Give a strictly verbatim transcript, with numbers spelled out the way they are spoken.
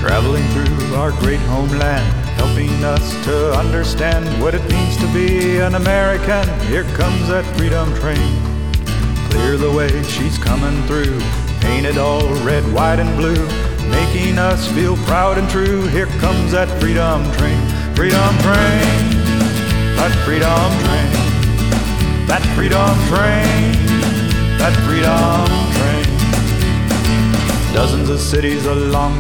traveling through our great homeland, helping us to understand what it means to be an American. Here comes that freedom train. Clear the way, she's coming through, painted all red, white, and blue, making us feel proud and true. Here comes that freedom train. Freedom train, that freedom train, that freedom train, that freedom train. Dozens of cities along